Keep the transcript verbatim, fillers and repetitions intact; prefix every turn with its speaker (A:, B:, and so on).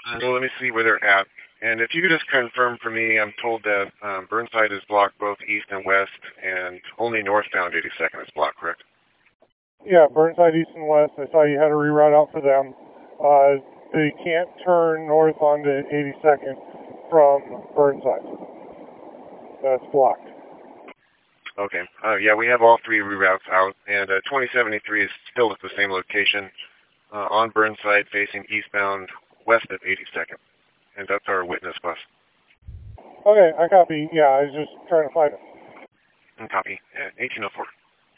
A: So let me see where they're at. And if you could just confirm for me, I'm told that um, Burnside is blocked both east and west, and only northbound eighty-second is blocked, correct?
B: Yeah, Burnside east and west. I saw you had a reroute out for them. Uh, they can't turn north onto eighty-second from Burnside. That's blocked.
A: Okay. Uh, yeah, we have all three reroutes out, and uh, twenty seventy-three is still at the same location uh, on Burnside, facing eastbound west of eighty-second, and that's our witness bus.
B: Okay, I copy. Yeah, I was just trying to find it.
A: And copy. Yeah, eighteen oh four.